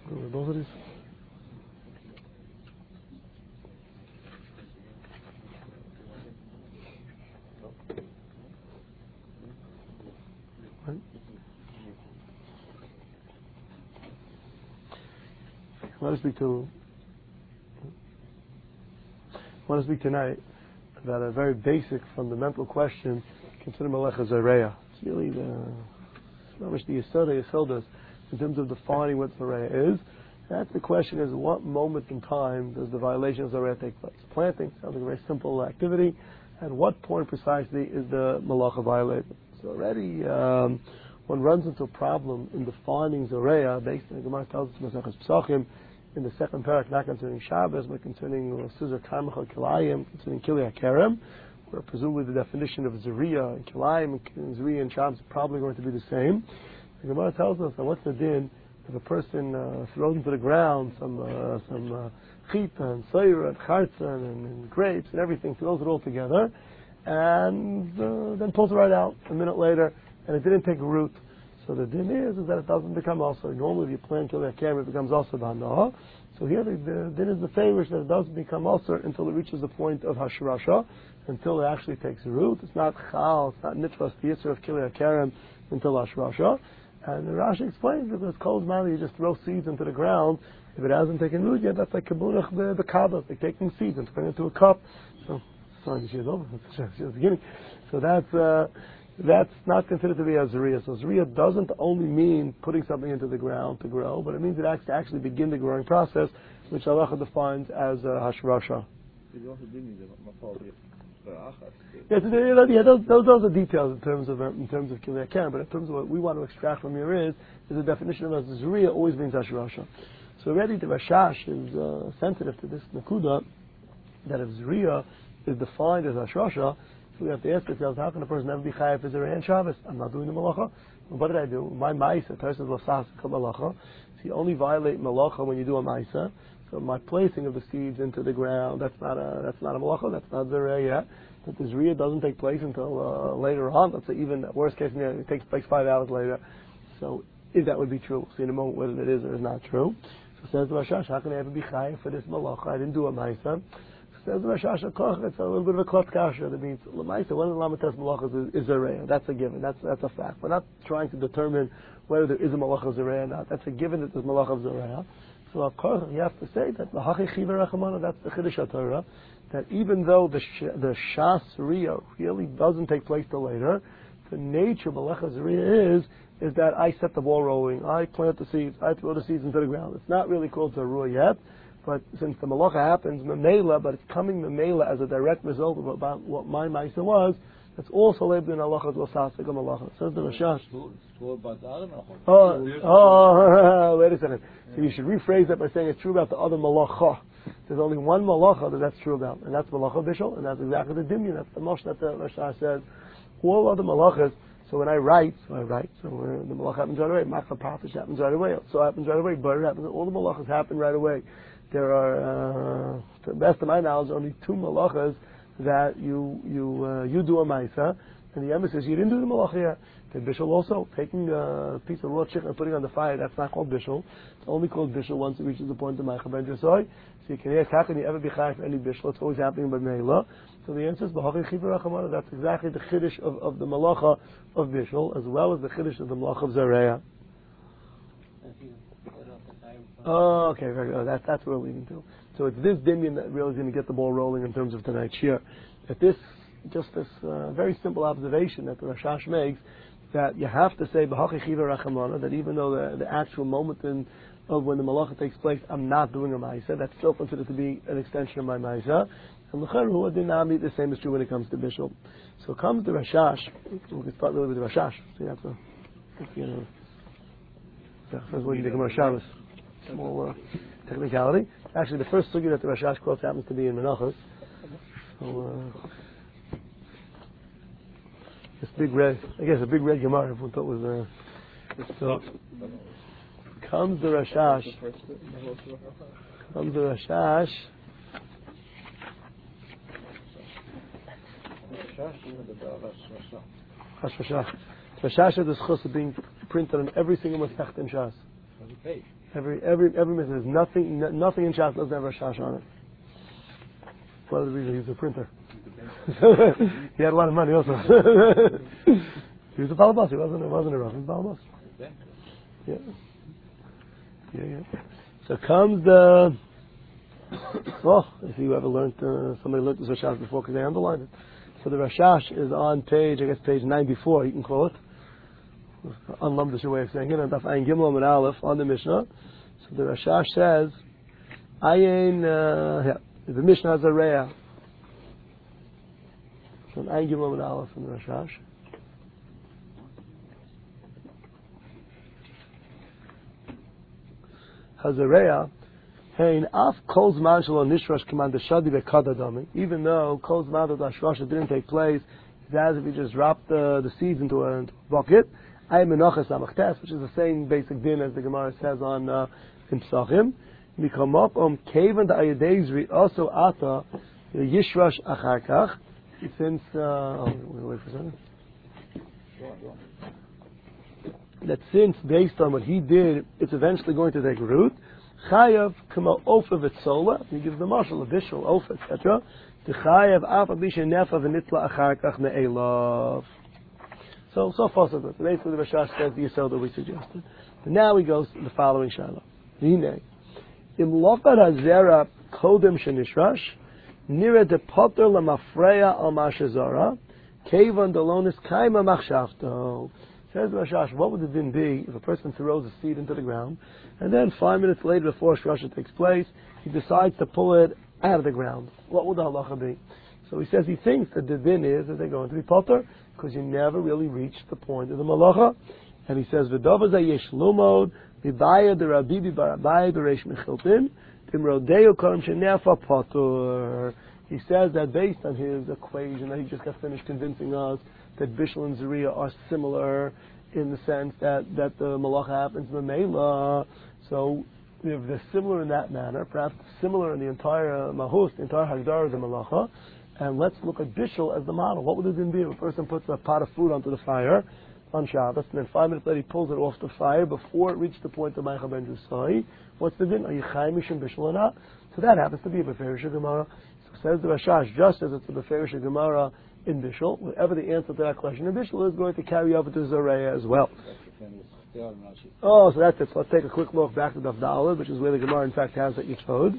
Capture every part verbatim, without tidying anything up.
Both of these. Right. I want to speak to. I want to speak tonight about a very basic, fundamental question concerning Melecha Zareya. It's really the, not much the Yesod Yesodas in terms of defining what Zareya is. That's the question: is what moment in time does the violation of Zareya take place? Planting sounds like a very simple activity. At what point precisely is the Melacha violated? So already um, one runs into a problem in defining Zareya based on the Gemara tells us in Masechus Pesachim in the second parak, not concerning Shabbos, but concerning Suzar Karmach Kilayim, concerning Kilei HaKerem, where presumably the definition of Zariya and Kilayim and Zariya and Shabbos is probably going to be the same. The Gemara tells us that what's the din if a person uh, throws into the ground some uh, some uh, chita and sayra and charza and, and grapes and everything, throws it all together, and uh, then pulls it right out a minute later, and it didn't take root. So the din is, is that it doesn't become also. Normally, if you plant Kilei HaKerem, it becomes also b'hanah. So here, the, the din is the favorish that it doesn't become also until it reaches the point of hashrasha, until it actually takes root. It's not chal, it's not nitras, the yisr of Kilei HaKerem until hashrasha. And the Rashi explains that it's cold man, you just throw seeds into the ground. If it hasn't taken root yet, that's like kabunach the kabbah, like taking seeds and turning it into a cup. So, sorry, she is over. She was beginning. So that's. Uh, That's not considered to be a Zariya. So Zariya doesn't only mean putting something into the ground to grow, but it means it actually actually begin the growing process, which Halacha defines as uh, Hashrasha. Yes, yeah, those, those, those are details in terms of in terms of Kilei HaKerem, but in terms of what we want to extract from here is, is the definition of a Zariya always means Hashrasha. So already the Rashash is uh, sensitive to this Nakuda, that if Zariya is defined as Hashrasha, so we have to ask ourselves, how can a person never be chayav for Zariya and Shabbos? I'm not doing the malacha. Well, what did I do? My ma'isa, Tarsus Lasas malacha. So you only violate malacha when you do a ma'isa. So my placing of the seeds into the ground, that's not a that's not a malacha, that's not Zariya yet. But the Zariya doesn't take place until uh, later on. Let's say even worst case scenario, it takes place five hours later. So if that would be true, we'll see in a moment whether it is or is not true. So says the Rashash, how can I ever be chayav for this malacha? I didn't do a ma'isa. Says the Rashash Koch, it's a little bit of a klot kasha. That means Lamaisa, one of the Lamates malachas is, is a reya. That's a given. That's that's a fact. We're not trying to determine whether there is a malach of Zareya or not. That's a given that there's malach of Zareya. So of course you have to say that Lahachi Chiva Rachamana, that's the Chiddush HaTorah, that even though the sh- the Shas Riya really doesn't take place till later, the nature of malach of Zareya is is that I set the ball rolling. I plant the seeds. I throw the seeds into the ground. It's not really called Zaruah yet. But since the malacha happens memela, but it's coming memela as a direct result of about what my ma'isa was, that's also labeled in halacha as l'sasik malacha. Says the Rashash. Oh, oh, wait a second. So you should rephrase that by saying it's true about the other malacha. There's only one malacha that that's true about, and that's malacha bishul, and that's exactly the dimyan. That's the mosh that the Rashash says. All other malachas. So when I write, so I write. So uh, the malacha happens right away. Matzah patish happens right away. So happens right away. Butter happens. All the malachas happen right away. There are, uh, to the best of my knowledge, only two malachas that you you uh, you do a ma'isa, and the Emes says you didn't do the malacha yet. The bishul also, taking a piece of raw chicken and putting it on the fire, that's not called bishul. It's only called bishul once it reaches the point of ma'acha ben jasoy. So you can ask, how can you ever be chayav for any bishul? It's always happening by meila. So the answer is b'hachei chiva rachamana. That's exactly the chiddush of, of the malacha of bishul, as well as the chiddush of the malacha of zareya. Oh, okay, very good. That, that's where we're leading to. So it's this dimion that really is going to get the ball rolling in terms of tonight's shir. That this, just this uh, very simple observation that the Rashash makes, that you have to say b'hachi chiva rachamana, that even though the, the actual moment in, of when the malacha takes place, I'm not doing a ma'isa, that's still considered to be an extension of my ma'isa. And l'cheru dinami, the same is true when it comes to bishul. So comes the Rashash. We can start really with the Rashash. So you have to, you know, first we can take a Shabbos. Small uh, technicality. Actually, the first sugya that the Rashash quotes happens to be in Menachos. So, uh, this big red, I guess a big red Gemara, everyone thought was, uh, so, comes the Rashash, comes the Rashash, Rashash, Rashash has the schus of being printed on every single Masech in Shas. Every page. Every every every mitzvah. There's nothing n- nothing in Shas doesn't have Rosh Hashanah on it. That's one of the reasons he was a printer. He had a lot of money also. He was a balabas. He wasn't. It wasn't a rough. He was a balabas. Yeah. Yeah, yeah. So comes the. Oh, if you ever learned, uh, somebody learned this Rashash before because they underlined it. So the Rashash is on page, I guess page ninety-four. You can call it. Unlumdish way of saying it. And Daf Ayin Gimel Amud Aleph on the Mishnah. So the Rashash says, Ayin. Uh, yeah, the Mishnah has a reya. So Ayin Gimel Amud Aleph on the Rashash. Hazareya, hein af kol zman shelo nishrash command the shadi bekadadami. Even though kol zman that hashrasha didn't take place, it's as if you just dropped the, the seeds into a, into a bucket. Ay menachas amachtes, which is the same basic din as the Gemara says on uh, in Pesachim. Mikamop om kaven da'ayadezri also ata yishrash acharkach. Since uh, oh, wait for a second. That since based on what he did, it's eventually going to take root. Chayav kama ofa v'tzola. He gives the marshal a visual ofa, et cetera. The chayav afa bisha nefa v'nitla acharkach me'elav. So so far so good. Basically, the Rashash says the yisod that we suggested. But now he goes to the following shaila. Hine im lofad hazera kodem shenishrash nira de poter lamafreya al mashazara kevan dalonis kaima machshavto. Says the Rashash, what would the din be if a person throws a seed into the ground, and then five minutes later, before Shrasha takes place, he decides to pull it out of the ground? What would the halacha be? So he says he thinks that the din is that they're going to be potter, because you never really reached the point of the malacha. And he says, V'dova zayesh lumod, v'baya de rabibi barabaya de reish mechiltin, timrodeo karam shenefa potter. He says that based on his equation that he just got finished convincing us, that Bishul and Zariya are similar in the sense that, that the malacha happens in the Mela. So if they're similar in that manner, perhaps similar in the entire Mahus, the entire Hagdar of the malacha, and let's look at Bishul as the model. What would the din be if a person puts a pot of food onto the fire on Shabbos, and then five minutes later he pulls it off the fire before it reached the point of Meicha ben Drusai? What's the din? Are you Chaim Mishim Bishul or not? So that happens to be a Beferish Gemara. So says the Rashash, just as it's a Beferish Gemara in Bishul, whatever the answer to that question in Bishul is going to carry over to Zareya as well. Oh, so that's it. So let's take a quick look back to Daf Daled, which is where the Gemara in fact has that Yitzhod.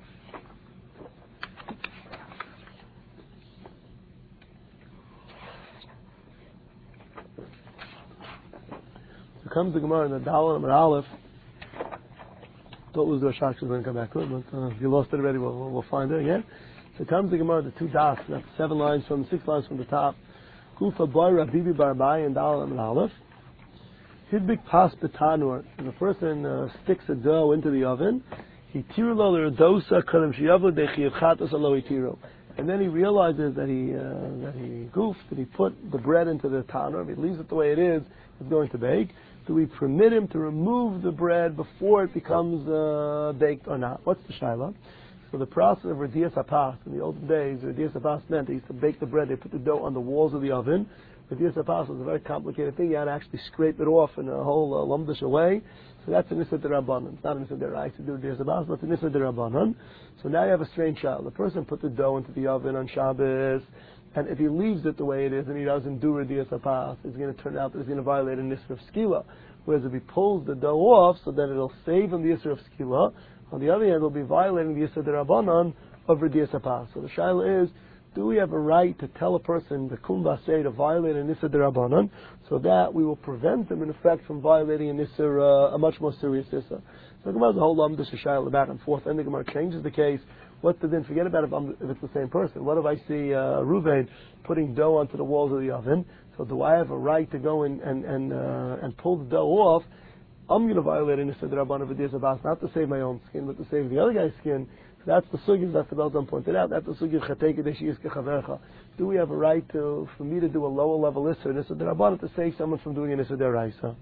So comes the Gemara in the Daled and Aleph. Don't lose the Rashash, we're going to come back to it, but uh, if you lost it already, we'll, we'll, we'll find it again. So comes the Gemara, the two dots, that's seven lines from, six lines from the top. Kufa boy Rabibi Barbai and Dal and Aleph. Hidbik pas betanur. If a person uh, sticks a dough into the oven, he tirulo l'redosa kadem sheyavlo dechiyav chatos alo itiru. And then he realizes that he uh, that he goofed, that he put the bread into the tanur. If he leaves it the way it is, it's going to bake. Do we permit him to remove the bread before it becomes uh, baked or not? What's the shaila? So the process of Radiyas Hapas, in the olden days, Radiyas Hapas meant they used to bake the bread, they put the dough on the walls of the oven. Radiyas Hapas was a very complicated thing. You had to actually scrape it off in a whole uh, lumdish way. So that's a Nisa D'Rabbanan. It's not a Nisa D'Oraisa to do Radiyas Hapas, but it's a Nisa D'Rabbanan. So now you have a strange child. The person put the dough into the oven on Shabbos, and if he leaves it the way it is and he doesn't do Radiyas Hapas, it's going to turn out that he's going to violate a Nisa of Skila. Whereas if he pulls the dough off so that it'll save him the Yisr of Skila, on the other hand, we'll be violating the Yisr D'Rabbanan of Radiyas Hapas. So the shaila is, do we have a right to tell a person, the Kum Basei, to violate an Yisr D'Rabbanan, so that we will prevent them, in effect, from violating an Yisr, uh, a much more serious Yisr? So the Gemara has a whole lumdish shaila back and forth, and the Gemara changes the case. What's the then? Forget about if, I'm, if it's the same person. What if I see uh, Ruvain putting dough onto the walls of the oven? So do I have a right to go in and and uh, and pull the dough off? I'm going to violate an Issa D'Rabbanan of Radiyas Hapas, not to save my own skin, but to save the other guy's skin. So that's the sugya that the Belzan pointed out. That's the sugya of Chatei Kedesh Yizke Chavercha. Do we have a right to, for me to do a lower level Issa, an Issa D'Rabbanan, to save someone from doing an Issa D'Oraisa?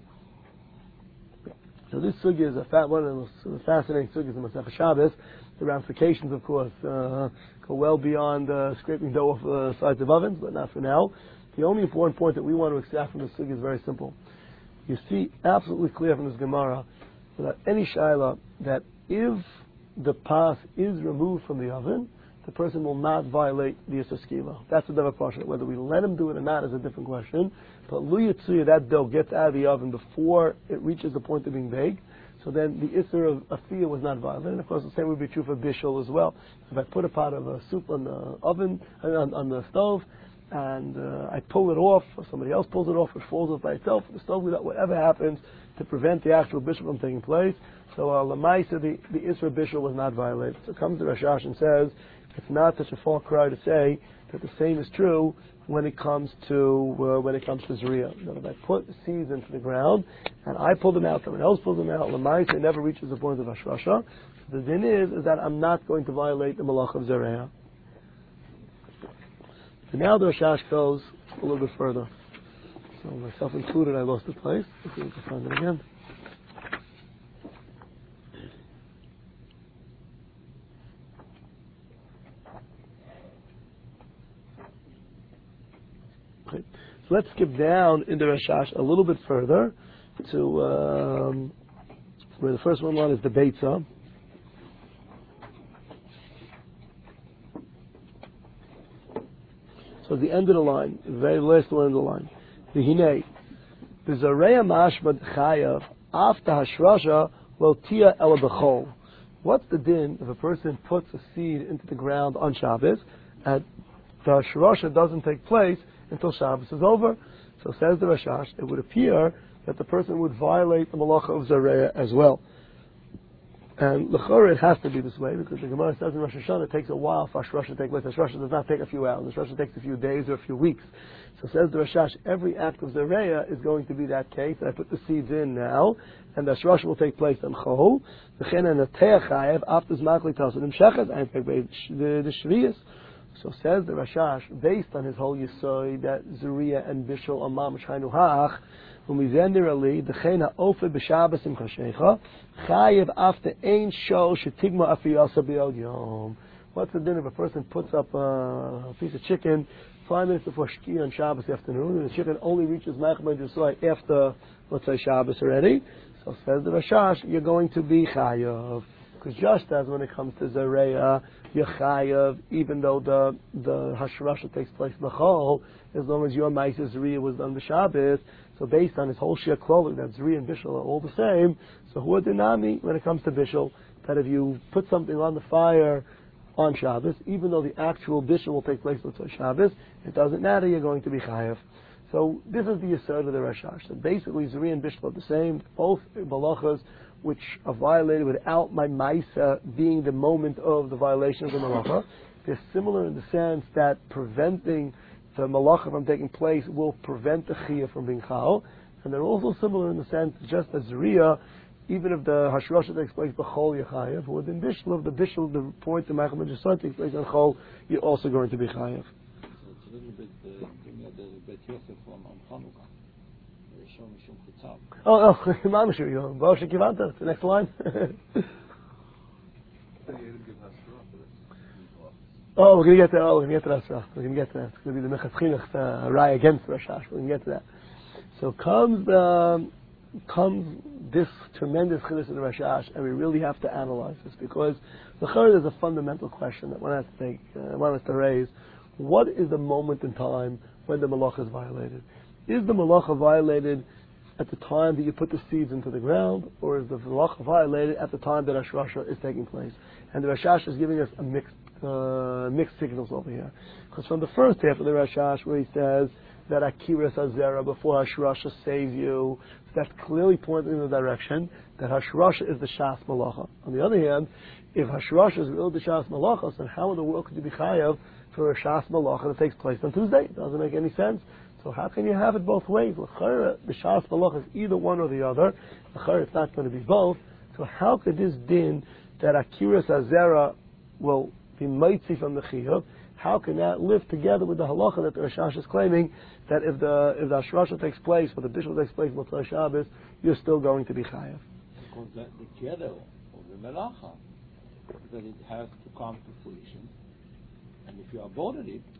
So this sugya is a fat, one of the most fascinating sugyas in Masech Shabbos. The ramifications, of course, uh, go well beyond uh, scraping dough off the sides of ovens, but not for now. The only important point that we want to extract from this sugya is very simple. You see absolutely clear from this Gemara without any shaila, that if the pas is removed from the oven, the person will not violate the Issa Skila. That's a different question. Whether we let him do it or not is a different question. But Lu Yitzuya, that dough gets out of the oven before it reaches the point of being baked. So then the Issa of Afiyah was not violated. And of course the same would be true for Bishul as well. If I put a pot of uh, soup on the oven, on, on the stove, and uh, I pull it off, or somebody else pulls it off, it falls off by itself, the stove, whatever happens to prevent the actual Bishul from taking place. So uh, Lamaisa, the, the Isra Bishul was not violated. So comes the Rashash and says, it's not such a far cry to say that the same is true when it comes to uh, when it comes to Zriya. You know, if I put seeds into the ground and I pull them out, someone else pulls them out, Lamaisa, it never reaches the point of Hashrasha. So the din is, is that I'm not going to violate the Malach of Zariah. So now the Rashash goes a little bit further. So myself included, I lost the place. Let's see if we can find it again. Okay. So let's skip down in the Rashash a little bit further to um, where the first one line is the Beitzah. So at the end of the line, the very last line of the line, the Hinei, the Zareya Mashmad Chayav after Hashrasha Lo Tia Ela B'chol. What's the din if a person puts a seed into the ground on Shabbos and the Hashrasha doesn't take place until Shabbos is over? So says the Rashash, it would appear that the person would violate the Malacha of Zareya as well. And l'chora, it has to be this way because the Gemara says in Rosh Hashanah it takes a while for Hashrasha to take place. Hashrasha does not take a few hours. Hashrasha takes a few days or a few weeks. So says the Rashash, every act of Zareya is going to be that case. I put the seeds in now, and the Hashrasha will take place on Chol. V'chen and the Te'achayev after Zmakli Tasadim Shechet and the Shviyas. So says the Rashash, based on his whole Yisoy that Zuriya and Bishul are Mamash Hainu Hach, ומזנרלי דכן האופי בשבס עם חשיכה חייב after ein show shetigma afiyasa b'yod yom. What's the din if a person puts up a piece of chicken five minutes before Shkia on Shabbos afternoon and the chicken only reaches Machmad Yisrael after, let's say, Shabbos already? So says the Rashash, you're going to be chayav. Because just as when it comes to Zareya, you're chayav, even though the the Hashrasha takes place in the Chol, as long as your Maisa Zareya was done with Shabbos. So based on his whole Shia Klolin, that Zri and Bishul are all the same. So who are dinami when it comes to Bishul? That if you put something on the fire on Shabbos, even though the actual Bishul will take place on Shabbos, it doesn't matter, you're going to be chayav. So this is the Yisod of the Rashash. So basically Zri and Bishul are the same, both malachas which are violated without my Maisa being the moment of the violation of the malacha. They're similar in the sense that preventing the malacha from taking place will prevent the chiyah from being chal, and they're also similar in the sense just as Zriya, even if the Hashrasha takes place b'chol yechayev, within Bishul, if the Bishul, the point the Machmad Yisrael takes place on chol, you're also going to be chayev. So it's a little bit uh, the Bet Yosef on, on Chanukah. Oh, oh, Mamash, you know, Baruch Kivanta, the next line. Oh, we're going to get there. Oh, we're going to get to that. Stuff. We're going to get to that. It's going to be the Mechatchilach, the Rai against Rashash. We're going to get to that. So comes the, comes this tremendous chiddush of the Rashash, and we really have to analyze this because the Chayr is a fundamental question that one has to take, uh, one has to raise. What is the moment in time when the Malach is violated? Is the Malacha violated at the time that you put the seeds into the ground, or is the Malacha violated at the time that Hashrasha is taking place? And the Rashash is giving us a mixed uh, mixed signals over here. Because from the first half of the Rashash, where he says that Akiras Azera before Hashrasha saves you, that's clearly pointing in the direction that Hashrasha is the Shas Malacha. On the other hand, if Hashrasha is really the Shas Malacha, then how in the world could you be chayav for a Shas Malacha that takes place on Tuesday? It doesn't make any sense. So how can you have it both ways? L'chara, the Shas Malach is either one or the other. L'chara, it's not going to be both. So how could this din that Akiras Azera will be mitzi from the Chiyuv, how can that live together with the halacha that the Rashash is claiming that if the if the Hashrasha takes place or the Bishul takes place Motzei Shabbos, you're still going to be chayav? Because the, the Kedel of the Melacha, that it has to come to fruition, and if you aborted it,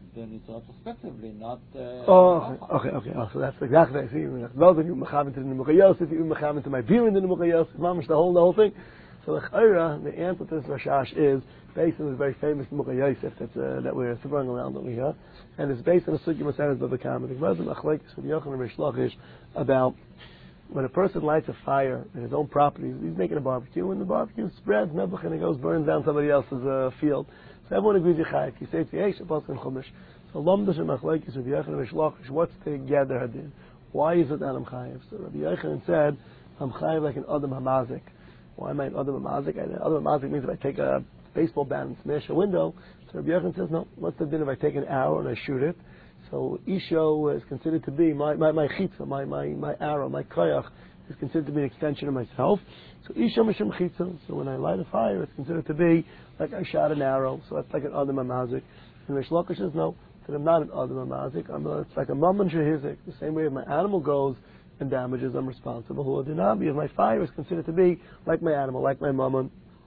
then it's retrospectively, not. Uh, oh, okay, okay, okay. Oh, so that's exactly. I see. Well, then you mechaven to the Nemucha Yosef, you mechaven to my view in the Nemucha Yosef, mamish the whole the whole thing. So the the answer to this Rashash is based on this very famous Nemucha Yosef that's uh, that we're throwing around over here, and it's based on a Sugya Maseres Bava Kama. The Gemara Machlekes with Yochanan and Rish Lakish about when a person lights a fire in his own property, he's making a barbecue, and the barbecue spreads, nebuch, and it goes, burns down somebody else's uh, field. So everyone agrees Yichayik. You say it's Yesh, Apostle and Chumash. So Lomdash and Machlekes with Yochanan and Rish Lakish, what's the gather hadin? Why is it that I'm chayiv? So Rabbi Yochanan said, I'm chayiv like an Adam Hamazik. Why am I an Adam Hamazik? Adam Hamazik means if I take a baseball bat and smash a window. So Rabbi Yochanan says, no, what's the din if I take an arrow and I shoot it? So Isho is considered to be my my my chitza, my my my arrow, my koyach is considered to be an extension of myself. So Isho mishum chitza. So when I light a fire, it's considered to be like I shot an arrow. So that's like an adam hamazik. And Rish Lakish says no, that I'm not an adam hamazik. I'm a, it's like a mammon shehizik. The same way if my animal goes and damages, I'm responsible. Who dinabi if my fire is considered to be like my animal, like my mammon.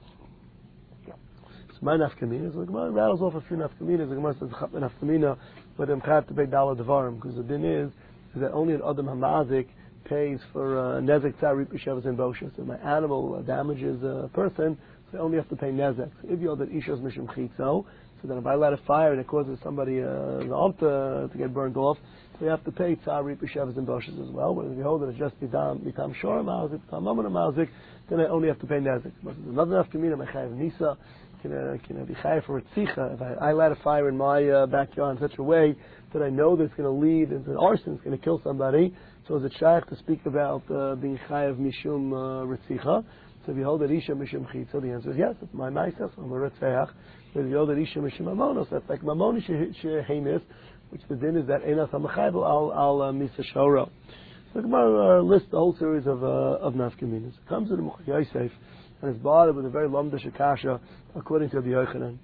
So my nafkamina is like Gemara rattles off a few nafkaminas. The Gemara says nafkamina. But I'm chayav to pay dollar devarim because the din is, is that only an adam hamazik pays for uh, nezek tzarip b'shevas and boshes. So my animal uh, damages a person, so I only have to pay nezek. So if you hold that ishos mishum chitzo, so then if I light a fire and it causes somebody uh, the arm to, to get burned off, so you have to pay tzarip b'shevas and boshes as well. But if you hold that it's just bitam bitam shor mazik, bitam mammon mazik, then I only have to pay nezek. But there's another nafkamina, my chayav nisa. Can I, can I be chayav for ritzicha? If I, I light a fire in my uh, backyard in such a way that I know that it's going to lead into an arson, it's going to kill somebody, so is it shaykh to speak about uh, being chayav mishum uh, ritzicha? So if you hold that isha mishum chitza, the answer is yes, it's my ma'aseh, I'm a ritzeach. But if you hold that isha mishum mamonos, that's like mamoni shehenis, which the din is that enas ha'machayv al al misa shoro. So the Gemara uh, lists the whole series of uh, of nafkaminas. It comes to the Nemucha Yosef, and it's bothered with a very lomdash akasha, according to the Yochanan.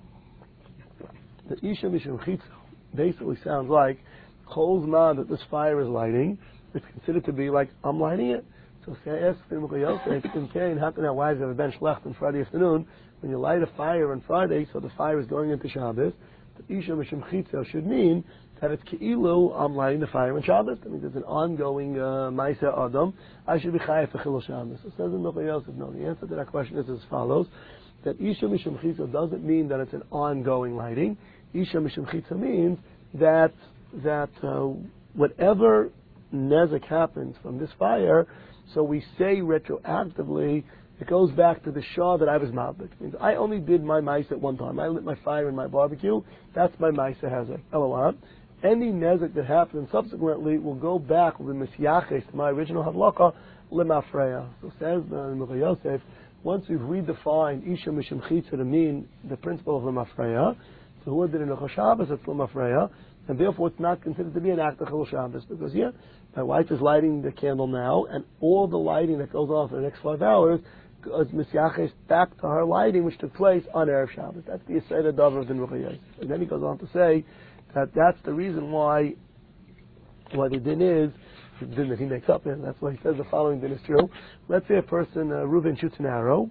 The Isha Mishum Chitza basically sounds like Chol's man that this fire is lighting, it's considered to be like I'm lighting it. So say I ask the Nemucha Yosef, in Cain, how can our wives have a bench left on Friday afternoon? When you light a fire on Friday, so the fire is going into Shabbos, the Isha Mishum Chitza should mean that it's Ke'ilu, I'm lighting the fire on Shabbos. That means it's an ongoing uh, Maaseh Adam. I should be chayav for Chilul Shabbos. So says the Nemucha Yosef, no. The answer to that question is as follows: that Isha Mishum Chitza doesn't mean that it's an ongoing lighting. Isha Mishum Chitza means that that uh, whatever nezek happens from this fire, so we say retroactively, it goes back to the Shah that I was mabit. It means I only did my Maaseh at one time. I lit my fire in my barbecue. That's my Maaseh hazek. Eloah. Any nezek that happens subsequently will go back with the misyaches to my original hadlaka lemafreya. So says the Nemucha Yosef, once we've redefined Isha Mishum Chitza to mean the principle of lemafreya, so who did it in Shabbos, it's lemafreya, and therefore it's not considered to be an act of Chilul Shabbos, because yeah, my wife is lighting the candle now, and all the lighting that goes on for the next five hours goes misyaches back to her lighting which took place on Erev Shabbos. That's the Yisrael Davar of the Nemucha Yosef. And then he goes on to say that that's the reason why why the din is the din that he makes up, and that's why he says the following din is true. Let's say a person, uh, Reuven, shoots an arrow,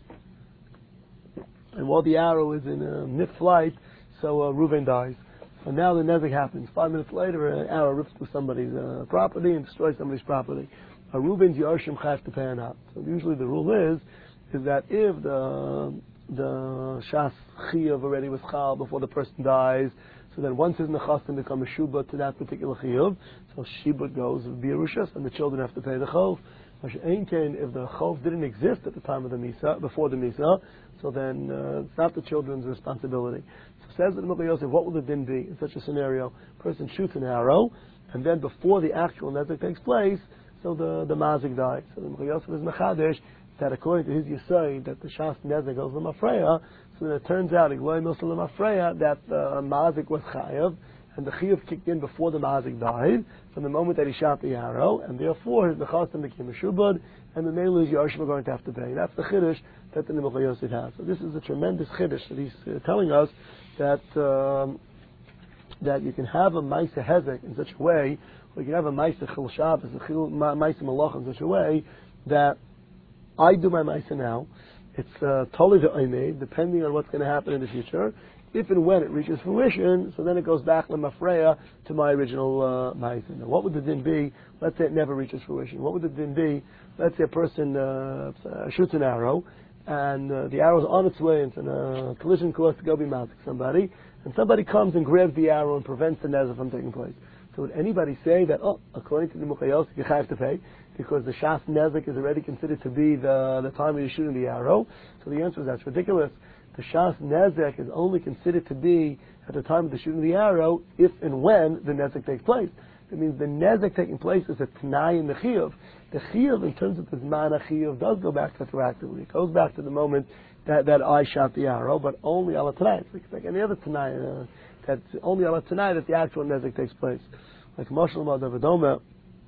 and while the arrow is in uh, mid-flight, so uh, Reuven dies. So now the nezek happens. Five minutes later, an arrow rips through somebody's uh, property and destroys somebody's property. Uh, Reuven's Yarshim Chayv to pay an out. So usually the rule is is that if the the Shas Chiyav already was Chal before the person dies, so then once his Nechasim become a Shubah to that particular Chiyav, so Shibud goes with Birushas, and the children have to pay the Chov. If the Chov didn't exist at the time of the Misa, before the Misa, so then uh, it's not the children's responsibility. So says the Nemucha Yosef, what will the din be in such a scenario? A person shoots an arrow, and then before the actual nezek takes place, so the, the mazik dies. So the Nemucha Yosef is mechadesh that according to his Yisai, that the Shas nezek goes l'mafreya, so then it turns out, that the mazik was chayav, and the chiyuv kicked in before the mazik died, from the moment that he shot the arrow, and therefore his nechasim became a shubad, and the Neilu Yarshim are going to have to pay. That's the chiddush that the Nemucha Yosef has. So this is a tremendous chiddush that he's uh, telling us that um, that you can have a Maaseh Hezek in such a way, or you can have a Maaseh Chilul Shabbos, a Maaseh Malach in such a way that I do my Maaseh now. It's uh, totally the Oimei, depending on what's going to happen in the future. if and when it reaches fruition, so then it goes back lemafreya to my original uh, ma'isa. Now, what would the din be? Let's say it never reaches fruition. What would the din be? Let's say a person uh, shoots an arrow, and uh, the arrow is on its way into a collision course to go be mazik somebody, and somebody comes and grabs the arrow and prevents the nezah from taking place. So would anybody say that, oh, according to the Muchayos, you have to pay, because the Shas Nezek is already considered to be the, the time when you're shooting the arrow? So the answer is that's ridiculous. The Shas Nezek is only considered to be at the time of the shooting of the arrow if and when the Nezek takes place. That means the Nezek taking place is a Tanai in the Chiyuv. The Chiyuv, in terms of the Zman Chiyuv, does go back retroactively. It goes back to the moment that, that I shot the arrow, but only ala Tanai. It's like, it's like any other Tanai. Uh, That's only ala Tanai that the actual Nezek takes place. Like Mashal Madavadoma,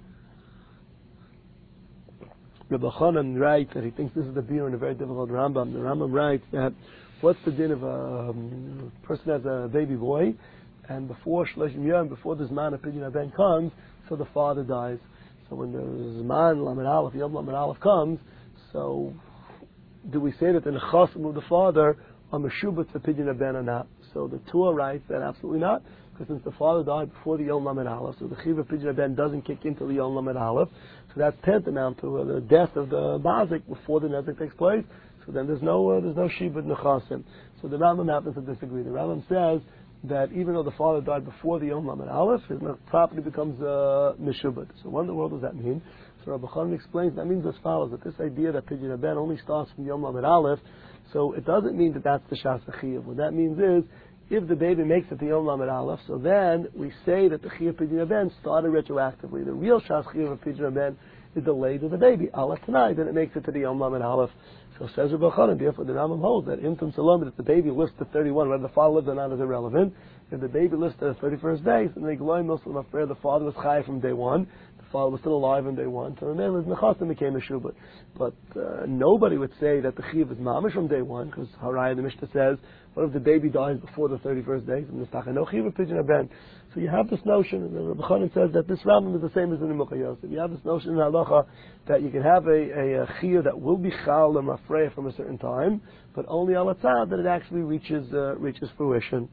Rabbi Chanan writes that he thinks this is the beer in a very difficult Rambam. The Rambam writes that what's the din of a um, person has a baby boy, and before Shleshim Yom, before the Zman of Pidyon Ben comes, so the father dies. So when the Zman Lamed Aleph, Yom Lamed Aleph comes, so do we say that the Nechasim of the father are Meshubat to Pidyon Ben or not? So the Torah writes that absolutely not, because since the father died before the Yom Lamed Aleph, so the Chiv of Pidyon Ben doesn't kick into the Yom Lamed Aleph, so that's tantamount to uh, the death of the Mazik before the Nezek takes place. So then there's no uh, there's no Shibud Nechasim. So the Rambam happens to disagree. The Rambam says that even though the father died before the Yom Lamed Aleph, his property becomes uh, Meshubad. So what in the world does that mean? So Rabbi Chanan explains that means as follows, that this idea that Pidyon Ben only starts from Yom Lamed Aleph, so it doesn't mean that that's the Shas HaChiyuv. What that means is, if the baby makes it to Yom Lamed Aleph, so then we say that the Chiyuv Pidyon Ben started retroactively. The real Shas Chiyuv of Pidyon Ben is delayed to the baby, Allah tonight, then it makes it to the Yom Lamed Aleph. So says Rabbi Chanan, therefore the Rambam holds that Imtum Salam, if the baby lives to thirty-one, whether the father lives or not is irrelevant. If the baby lives to the thirty-first day, so the Gloy Muslim affair, the father was Chai from day one, the father was still alive on day one, so then his Nechasim became a Shubot. But uh, nobody would say that the Chiv is Mamish from day one, because Haraya the Mishnah says, what if the baby dies before the thirty-first day? So no Chiv of Pidyon Ben. So you have this notion, and Rabbi Chanan says that this Rambam is the same as in the Muchayos. You have this notion in Halacha that you can have a, a, a Chiyuv that will be Chal and Mafreya from a certain time, but only al Atzad that it actually reaches uh, reaches fruition.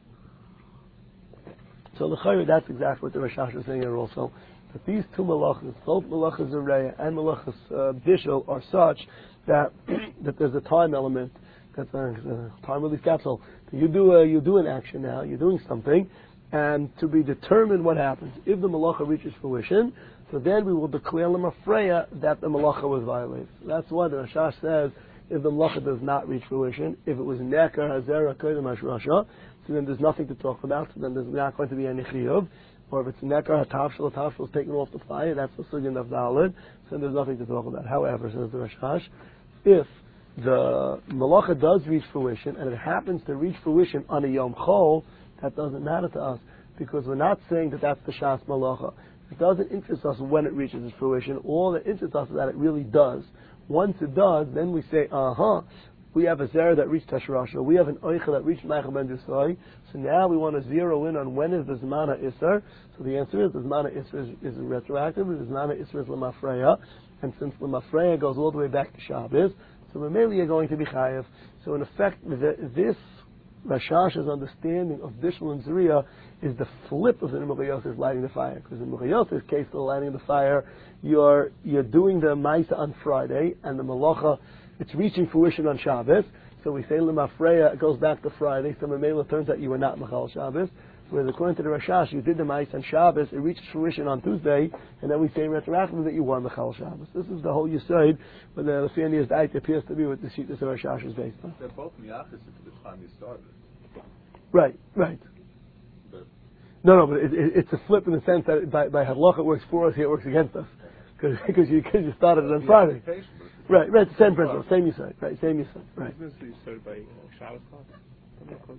So the Chayr, that's exactly what the Rashash is saying here also. That these two malachas, both malachas Areya and malachas uh, Bishul, are such that that there's a time element. That's a, a time release capsule. You do a, you do an action now. You're doing something, and to be determined what happens if the malacha reaches fruition. So then we will declare lemafreya that the malacha was violated. That's why the Rashash says if the malacha does not reach fruition, if it was neker hazera koydem hashrasha, so then there's nothing to talk about. So then there's not going to be any chiyuv. Or if it's neker hatavshel, hatavshel is taken off the fire. That's the sugyan of dalid. So then there's nothing to talk about. However, says the Rashash, if the malacha does reach fruition, and it happens to reach fruition on a Yom Chol, that doesn't matter to us, because we're not saying that that's the Shas Malacha. It doesn't interest us when it reaches its fruition. All that interests us is that it really does. Once it does, then we say, uh-huh, we have a Zera that reached Tashrasha, we have an Oicha that reached Meichel Ben Dusai, so now we want to zero in on when is the Zmana Isser. So the answer is the Zmana Isser is, is retroactive, the Zmana Isser is Lemafreya, and since Lemafreya goes all the way back to Shabbos, so Mameli are going to be chayav. So in effect, the, this Rashash's understanding of Bishul and Zriya is the flip of the Muchayos lighting the fire. Because in Muchayos' case, the lighting the fire, you're you're doing the Maisa on Friday, and the Malacha, it's reaching fruition on Shabbos. So we say Lemafreya, it goes back to Friday. So Mameli turns out you were not Machal Shabbos. Whereas according to the Rashash, you did the Ma'is on Shabbos, it reached fruition on Tuesday, and then we say retroactively that you won the Chal Shabbos. This is the whole Yisod, but the Lefanias Dait appears to be what the sheet of the Rashash is based on. They're both miyachas at the time you started. Right, right. But no, no, but it, it, it's a flip in the sense that by, by Halach it works for us, here it works against us. Because you, cause you started it on Friday. Right, right, same principle, same Yisod, right, same Yisod, right. Isn't this Yisod by uh, Shabbos class?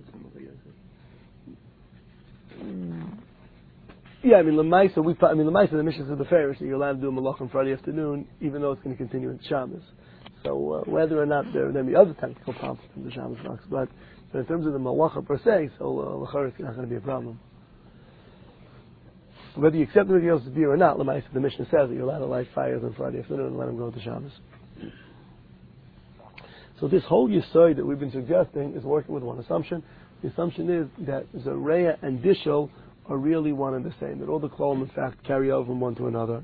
Yeah, I mean, Lamaisa, we, I mean, Lamaisa, the Mishnah of the Pharisees, you're allowed to do a malach on Friday afternoon, even though it's going to continue in Shabbos. So, uh, whether or not there are any other technical problems from the Shabbos box, but, but in terms of the malacha per se, so, uh, it's not going to be a problem. Whether you accept the Rios' beer or not, Lamaisa, the Mishnah says that you're allowed to light fires on Friday afternoon and let them go to Shabbos. So this whole Yisod that we've been suggesting is working with one assumption, the assumption is that Zareya and Bishul are really one and the same, that all the Klolim in fact carry over from one to another.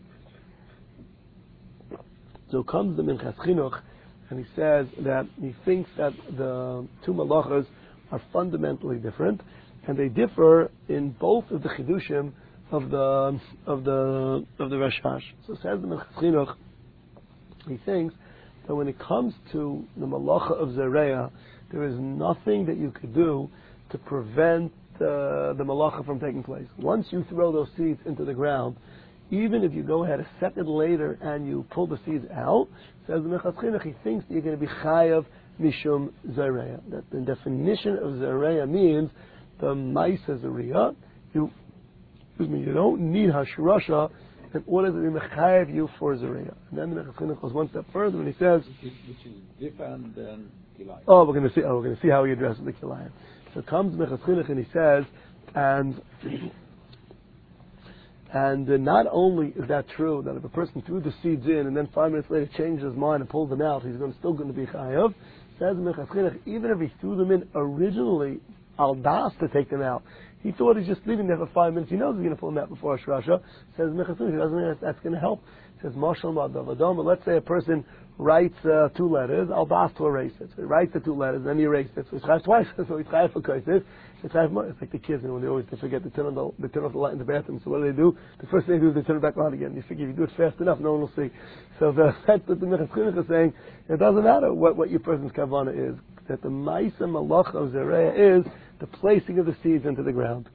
So comes the Minchas Chinuch, and he says that he thinks that the two malachas are fundamentally different, and they differ in both of the chidushim of the of the of the Rashash. So says the Minchas Chinuch, he thinks that when it comes to the malacha of Zareya, there is nothing that you could do to prevent uh, the malacha from taking place. Once you throw those seeds into the ground, even if you go ahead a second later and you pull the seeds out, says the Minchas Chinuch, he thinks that you're going to be chayav mishum zareya. That the definition of zareya means the ma'isa zareya. You, excuse me, you don't need hashrasha in order to be mechayav you for zareya. And then the Minchas Chinuch goes one step further and he says, which is, which is different than kilayim. Oh, we're going to see. Oh, we're going to see how he addresses the kilayim. So comes Minchas Chinuch and he says, and. And uh, not only is that true, that if a person threw the seeds in and then five minutes later changed his mind and pulled them out, he's going to, still going to be chayav. Says Minchas Chinuch, even if he threw them in originally al das to take them out, he thought he's just leaving there for five minutes. He knows he's going to pull them out before Hashrasha. Says Minchas Chinuch, he doesn't think that's going to help. Says Mashal Ma'adavadom. But let's say a person writes uh, two letters, al das to erase it. So he writes the two letters, then he erases it. So he's chayav twice. So he's chayav for kaisis. It's like the kids, you know, when they always they forget to turn on the they turn off the light in the bathroom. So what do they do? The first thing they do is they turn it back on again. You figure if you do it fast enough, no one will see. So the, that's what the Minchas Chinuch is saying. It doesn't matter what, what your person's kavanah is. That the ma'isa malacha of Zareya is the placing of the seeds into the ground.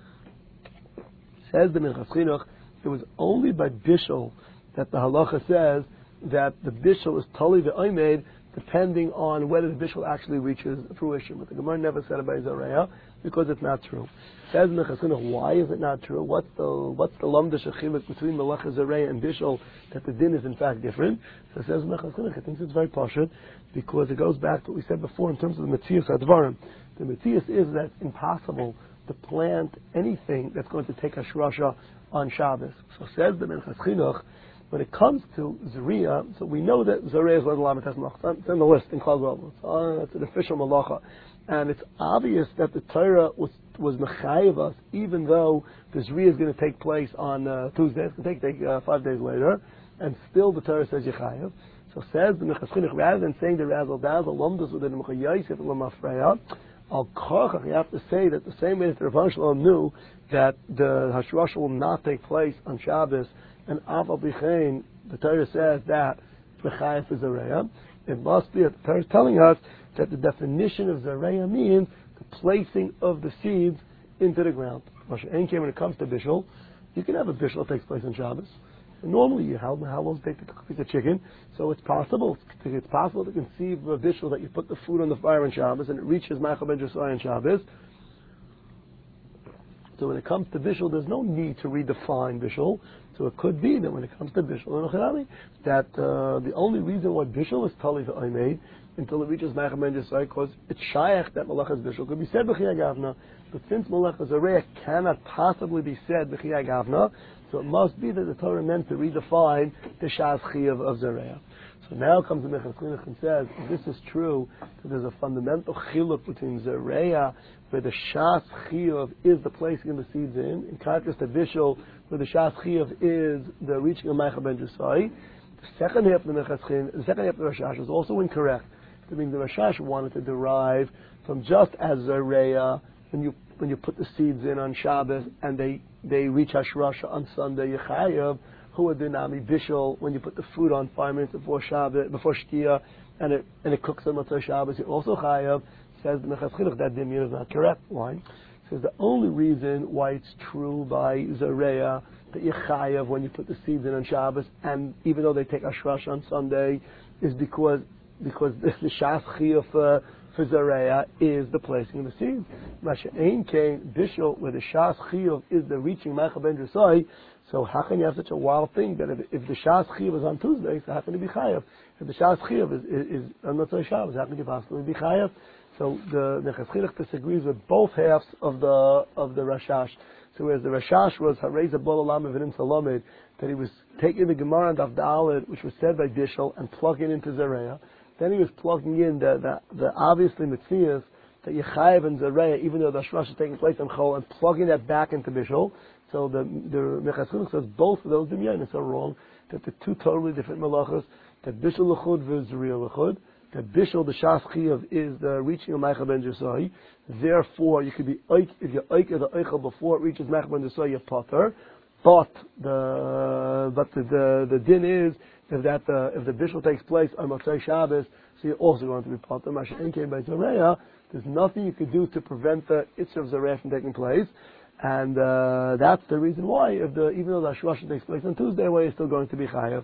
Says the Minchas Chinuch, it was only by bishul that the halacha says that the bishul is tali ve'omed, depending on whether the bishul actually reaches fruition. But the Gemara never said about Zareya, because it's not true. Says Minchas Chinuch, why is it not true? What's the what's the lamda shechiluk between malacha Zareya and bishul that the din is in fact different? So says Minchas Chinuch, he thinks it's very pashut, because it goes back to what we said before in terms of the Metzius Advarim. The Metzius is that it's impossible to plant anything that's going to take a shrasha on Shabbos. So says the Minchas Chinuch, when it comes to Zareya, so we know that Zareya is one of the Lamites Malacha. It's on the list in Klal Yisrael. It's an official Malacha. And it's obvious that the Torah was was mechayev us, even though the Zareya is going to take place on uh, Tuesday. It's going to take, take uh, five days later. And still the Torah says Yechayev. So says the Minchas Chinuch, rather than saying the Razzle Dazzle, Lomdas with the Mechayosef Lamafreya, Al Korchach, you have to say that the same way that the Rav Shalom knew that the Hashrasha will not take place on Shabbos, and Aval Bichein, the Torah says that Mechayev is Zareya, it must be that the Torah is telling us that the definition of Zareya means the placing of the seeds into the ground. When it comes to Bishul, you can have a Bishul that takes place on Shabbos. And normally, you, how, how long does it take to cook a piece of chicken? So it's possible, it's possible to conceive of a Bishul that you put the food on the fire on Shabbos and it reaches Ma'achal Ben Josiah on Shabbos. So when it comes to Bishul, there's no need to redefine Bishul. So it could be that when it comes to Bishul, that uh, the only reason why Bishul is Tali V'Oimed until it reaches Ma'achal Ben Josiah, because it's Shayach that Malachas Bishul could be said B'chiyah Gavna, but since Malachas Zareya cannot possibly be said B'chiyah Gavna, so it must be that the Torah meant to redefine the Shas Chiyav of Zareya. So now comes the Minchas Chinuch and says, if this is true, that there's a fundamental chiluk between Zareya, where the Shas Chiyav is the placing of the seeds in, in contrast to Bishul, where the Shas Chiyav is the reaching of Ma'achal Ben Josiah. The second half of the Minchas Chinuch, the second half of the Rashash is also incorrect. I mean, the Rashash wanted to derive from just as Zareya, when you when you put the seeds in on Shabbos and they, they reach Hashrasha on Sunday, Yechayev, Hu Adinami Bishul, when you put the food on five minutes before Shabbos, before Shkia, and it and it cooks on Motzei Shabbos, you're also Chayev. Says the Minchas Chinuch, that Dimyon is not correct. Why? Says the only reason why it's true by Zareya that you're Chayev when you put the seeds in on Shabbos, and even though they take Hashrasha on Sunday, is because because the, the Shas Chiyah for for Zareya is the placing of the seeds. Masha'ain came Bishul, where the Shas Chiyuv is the reaching Ma'achal Ben Josiah. So how can you have such a wild thing that if, if the Shas Chiyuv is on Tuesday, so how can it be Chayav? If the Shas Chiyuv is, is, is on Motzei Shabbos, how can it possibly be Chayav? So the the Minchas Chinuch disagrees with both halves of the of the Rashash. So whereas the Rashash was Hareza Bol Olam Evinim Salamed, that he was taking the Gemara and Avdalid, which was said by Bishul, and plugging into Zareya. Then he was plugging in the, the, the obviously Metzias that you chayiv and zareya, even though the hashrash is taking place on chol, and plugging that back into bishul. So the the Minchas Chinuch says both of those dimyanis are wrong. That they're two totally different malachas. That bishul l'chud versus zareya l'chud. That bishul the shas chiyav is the reaching of Meichel ben Jesai. Therefore, you could be oik, if you oik the oichel before it reaches Meichel ben Jesai, you potter. But the but the the, the din is if that uh, if the bishul takes place on Motzei Shabbos, so you're also going to be potter. Masha Enkein by zareya. There's nothing you could do to prevent the Isser of Zareh from taking place. And uh, that's the reason why, if the, even though the Hashrash takes place on Tuesday, why you're still going to be Chayav.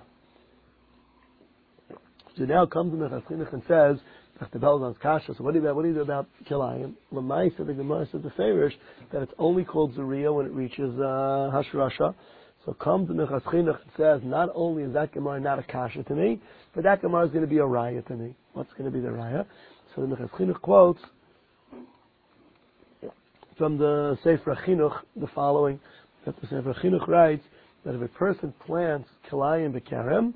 So now comes the Minchas Chinuch and says, the Belzan's Kasha, so what do you, what do you do about Kilayim? L'maisa, the Gemara says the Farish, that it's only called Zariya when it reaches uh, Hashrasha. So comes the Minchas Chinuch and says, not only is that Gemara not a Kasha to me, but that Gemara is going to be a Raya to me. What's going to be the Raya? So the Minchas Chinuch quotes from the Sefer Chinuch the following, that the Sefer Chinuch writes that if a person plants Kilayim B'Kerem,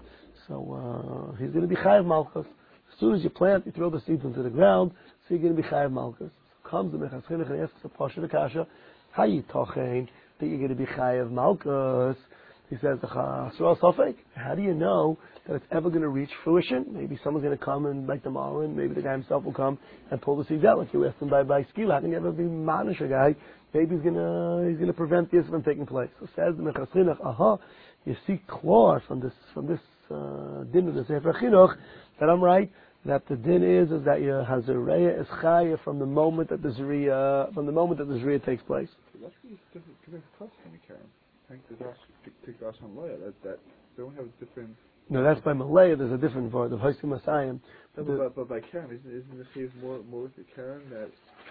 so uh, he's going to be Chayav Malchus. As soon as you plant, you throw the seeds into the ground, so you're going to be Chayav Malchus. So comes the Minchas Chinuch and asks a Pasha the Kasha, how you talking that you're going to be Chayav Malchus? He says, Hasral Sofek, how do you know that it's ever going to reach fruition? Maybe someone's going to come and like the Marlin, maybe the guy himself will come and pull the seeds out like you asked him by, by skill. How can you ever be manish a guy? Maybe he's going to he's going to prevent this from taking place. So says the Minchas Chinuch, aha, you see clear from this from this uh, din of the Sefer Chinuch that I'm right, that the din is is that your Hazareya is Chaya from the moment that the Zariya from the moment that the Zariya takes place. That's a different question, Karen. I think the Dash take us on Leah. That that they don't have a different. No, that's by Malaya. There's a different word of Hostim Masayim. But, but, but by Karen, isn't isn't the case more more with the Karen that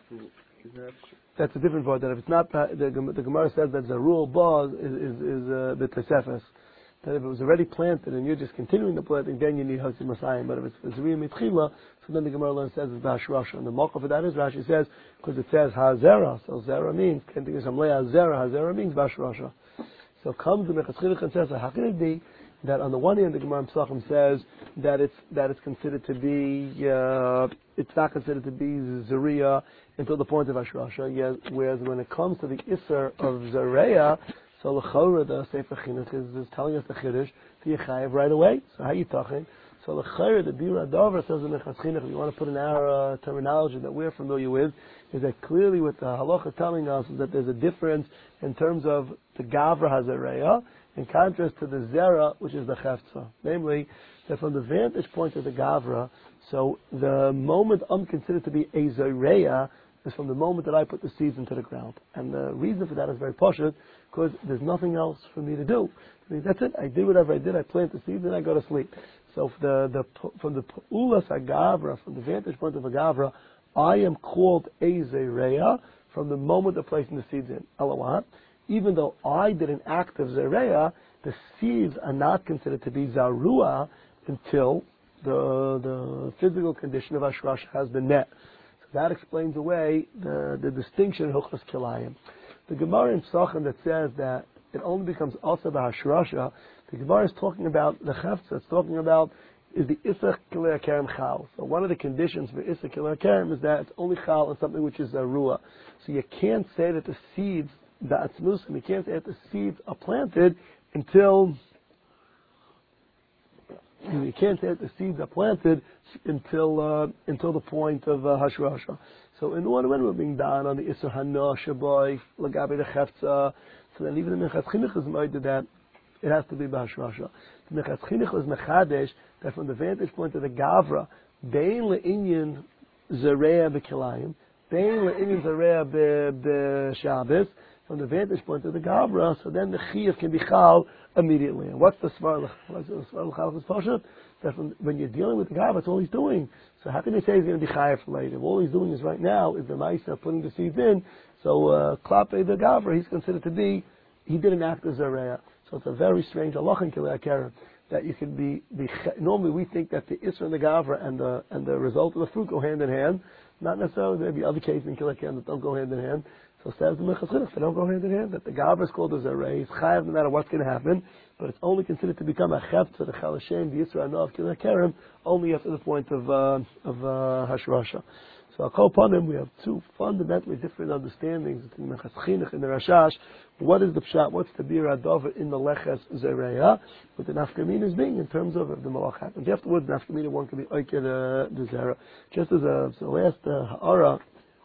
isn't that? That's a different word. That if it's not the the, the Gemara says that the rule baz is is is uh, the Tesefes. That if it was already planted and you're just continuing the planting, then you need Hostim Masayim. But if it's it's Zariya Mitchila, so then the Gemara learns says it's B'Hashrasha. And the Malcha for that is Rashi says because it says Hazera. So Zera means can't think of some Leah Hazera. Hazera means B'Hashrasha. So comes the Minchas Chinuch and says, how can it be that on the one hand the Gemara Pesachim says that it's that it's considered to be uh, it's not considered to be Zariya until the point of Hashrasha, yes, whereas when it comes to the Isser of Zareya, so the Chorah, the Sefer Chinuch is, is telling us the Chiddush to Yechayev right away. So how you talking? So the Chorah, the Bira Dover says in the Minchas Chinuch, if you want to put in our uh, terminology that we're familiar with, is that clearly what the Halacha telling us is that there's a difference in terms of the Gavra Hazareya, in contrast to the Zera, which is the Chefza. Namely, that from the vantage point of the Gavra, so the moment I'm considered to be a Zareya is from the moment that I put the seeds into the ground. And the reason for that is very poshut, because there's nothing else for me to do. I mean, that's it. I did whatever I did. I plant the seeds and I go to sleep. So the, the, from the Ulas Agavra, from the vantage point of a Gavra, I am called a Zereya from the moment of placing the seeds in. Alawat. Even though I did an act of Zereya, the seeds are not considered to be Zarua until the the physical condition of Hashrash has been met. So that explains away the, the distinction in Huchas Kilayim. The Gemara in Pesachim that says that it only becomes also by Hashrasha, the Gemara is talking about the Chefza, it's talking about is the Isach Kilei Kerem Chal. So one of the conditions for Isach Kilei Kerem is that it's only Chal on something which is Zarua. So you can't say that the seeds, the Atzmusim, you can't say that the seeds are planted until, you can't say that the seeds are planted until uh, until the point of uh, Hashrasha. So in order when we're being done on the Isser Hana, Shabai, Lagabe the Chefza, so then even the Minchas Chinuch is made that it has to be B'Hashrasha. The Minchas Chinuch was Mechadesh that from the vantage point of the Gavra, Bein le'inyan Zareya b'Kilayim, Bein le'inyan Zareya b'Shabbos, from the vantage point of the Gavra, so then the Chiyuv can be Chal immediately. And what's the Svar L'Chal Pasha? That from, when you're dealing with the Gavra, that's all he's doing. So how can they say he's going to be Chayav for later? All he's doing is right now is the Maisa putting the seeds in. So uh, Klape the Gavra, he's considered to be, he did an act of Zareya. So it's a very strange halach in Kilei Kerem that you can be, be. Normally we think that the Isra and the Gavra and the and the result of the fruit go hand in hand. Not necessarily. There may be other cases in Kilei Kerem that don't go hand in hand. So says the Minchas Chinuch, they don't go hand in hand. That the Gabra is called a Zarei, it's chayav no matter what's going to happen, but it's only considered to become a chev to the Chal Hashem, the Yisra Anov, Kila Kerem, only after the point of uh, of uh, Hashrasha. So I'll call upon him. We have two fundamentally different understandings between the Minchas Chinuch and the Rashash. What is the pshat? What's the bir adova in the leches zereya? What the nafkamina is being in terms of if the malach happens. Afterwards, nafkamina one can be oiked uh, the zera. Just as a so last uh, ha'ara,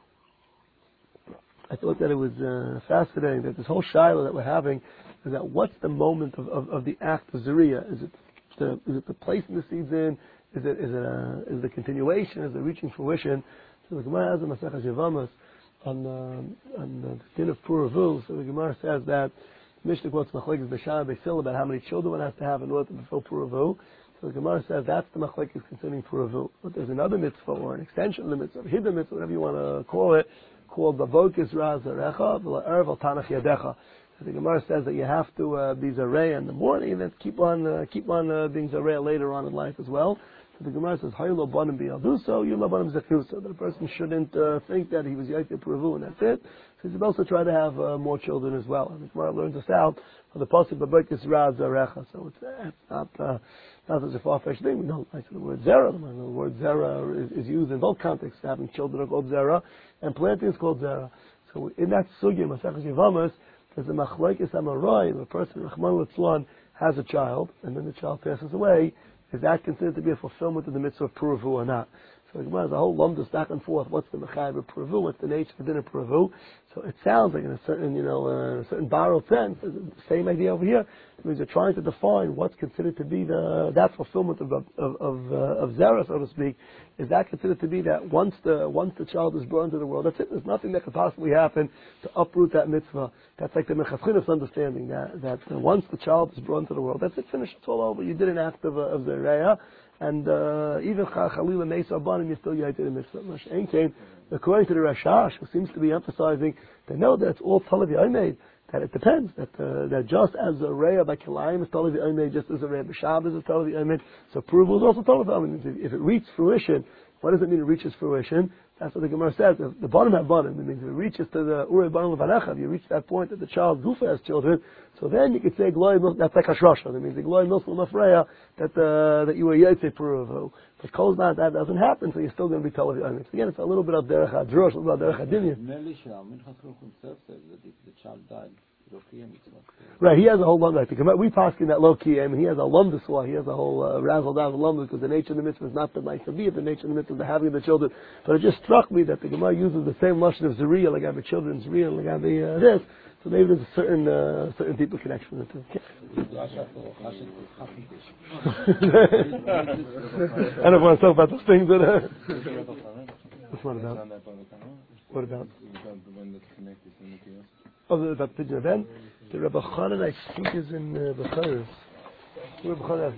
I thought that it was uh, fascinating that this whole shiloh that we're having is that what's the moment of, of, of the act of zereya? Is it the is it the placing the seeds in? Is it is it a, is it the continuation? Is it reaching fruition? So the Gemara has a Masechah Yevamos on uh, on the din of Puravu. So the Gemara says that Mishnah quotes Machlekes B'Shai B'Sil about how many children one has to have in order to fulfill Puravu. So the Gemara says that's the Machlekes concerning Puravu. But there's another mitzvah or an extension of the mitzvah, hidden mitzvah, whatever you want to call it, called Bavokis Raz Zarecha V'La'erv Al Tanach Yadecha. So the Gemara says that you have to uh, be Zarei in the morning and then keep on uh, keep on uh, being Zarei later on in life as well. So the Gemara says, "Haylo banim bi'alduso, you banim zechuso." That a person shouldn't uh, think that he was yaitei puravu and that's it. So he should also try to have uh, more children as well. And the Gemara learns us out for the pasuk b'berkis raz zarecha. So it's, uh, it's not uh, not such a far-fetched thing. We know like the word zera. The word zera is, is used in both contexts. Having children are called zera, and planting is called zera. So in that sugya, Masechah Yevamos, there's a machlekes amaroi. The person, Rachman Litzlan, has a child, and then the child passes away. Is that considered to be a fulfillment of the mitzvah of Puravu or not? So the Gemara has a whole lumdus back and forth. What's the mechayiv of Puravu? What's the nature of dinner Puravu? So it sounds like in a certain, you know, uh, a certain borrowed sense, the same idea over here. It means you're trying to define what's considered to be the that fulfillment of of of, uh, of zera, so to speak. Is that considered to be that once the once the child is brought into the world, that's it. There's nothing that could possibly happen to uproot that mitzvah. That's like the Minchas Chinuch's understanding that that uh, once the child is brought into the world, that's it. Finished. It's all over. You did an act of uh, of zereya. And uh, even Chalila Mesa Abanim, you're still Yaitid in Mitzvah. According to the Rashash, who seems to be emphasizing that no, that it's all Talavi Omeid, that it depends, that uh, that just as a Reya by Kilayim is Talavi Omeid, just as a Reya by Shabbos is Talavi Omeid, so Puravu is also Talavi Omeid. If it reaches fruition, what does it mean it reaches fruition? That's what the Gemara says. The, the bottom have bottom. It means if it reaches to the Urei Banim Levanecha, you reach that point that the child Gufa has children, so then you could say Gloi Milk, that's like Hashrasha. That means the Gloi Milk Mafreya, that uh, that you were Yaitse Puravu. But Kolzman, that doesn't happen, so you're still going to be Talavi Omeid. Again, it's a little bit of Derech HaDrosh, a little bit of Derech HaDinyan. Melisha, Minchas Chinuch himself says that if the child died, right, he has a whole lumdus. We pass in that low key, I mean, he has a lumdus law. He has a whole uh, razzle dazzle lumdus because the nature of the mitzvah is not the nice to be, the nature of the mitzvah is the having of the children. But it just struck me that the Gemara uses the same lashon of zeriya, like I have a children's zeriya, like I have a, uh, this. So maybe there's a certain uh, certain deeper connection with it. I don't want to talk about those things. That, uh, what's what about? What about? Oh, about Pidyon Ben? The Rebbe Chanan, I think, is in uh, Becharis. Rebbe Chanan